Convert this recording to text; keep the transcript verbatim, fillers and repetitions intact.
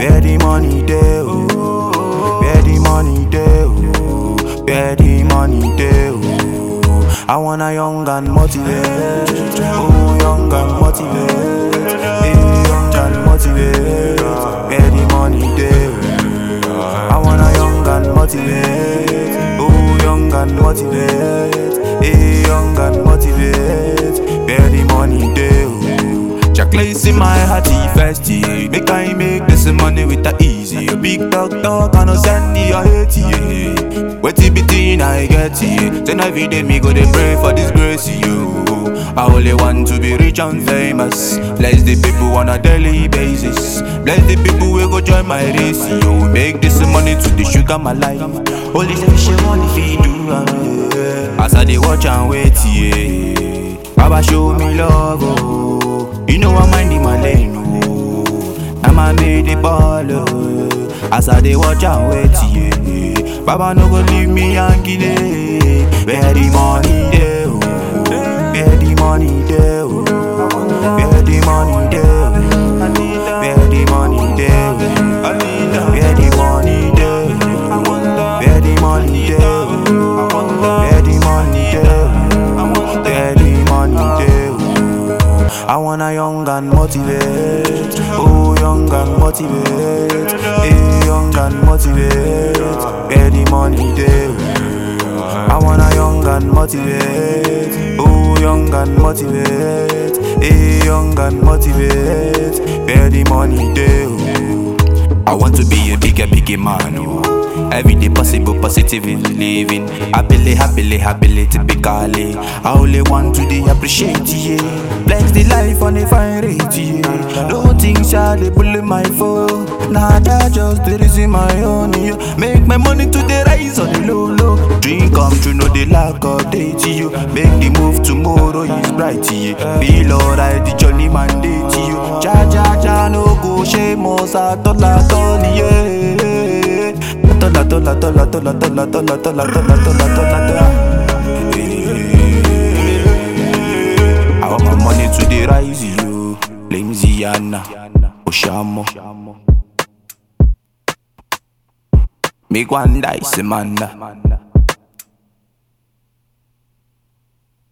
Where the money dey, oh. Where the money dey, oh. Where the money dey, oh. I want a young and motivate, oh, young and motivate, hey, young and motivate. Where the money dey, oh. I want a young and motivate, oh, young and motivate, hey, young and motivate. Where the money dey, oh. Chocolate in my heart, first yeah. Make I make this money with the easy. A big dog dog, I no send you a hate yeah. Wait till between I get yeah. Then every day me go dey pray for this grace you. I only want to be rich and famous. Bless the people on a daily basis. Bless the people who go join my race yo. Make this money to the sugar my life. Only the money feed do yeah. As I dey watch and wait yeah. Baba show me love oh. You know I'm minding my lane, oh. I'ma make the ball, oh. As I dey watch and wait, yeah. Baba no go leave me hanging, eh. Where the money dey, oh. Where the money dey, oh. Where the money dey, oh. Where the money dey, oh. Where the money dey, oh. Where the money dey, oh. Where the money dey, oh. Where the money dey, oh. I want a young and motivate, oh, young and motivate, hey, young and motivate. Where the money dey, oh. I want a young and motivate, oh, young and motivate, hey, young and motivate. Where the money dey, oh. I want to be a bigger, bigger man, oh. Every day possible, positive in living. Happily, happily, happily, typically. I only want to dey appreciate, yeah. Bless the life on a fine rate, yeah. No things shall they pull in my phone. Nah, that just the reason my own, yeah. Make my money to the rise on the low, low. Dream come true, no the lack of date, yeah. Make the move tomorrow is bright, yeah. Feel alright, the journey mandate, yeah. Cha, cha, cha, no go shame us at all, at all, yeah. Tola tola tola tola tola tola tola tola tola tola. I want my money to the rise, you. Lemziana, Oshamo. Make one dice, man.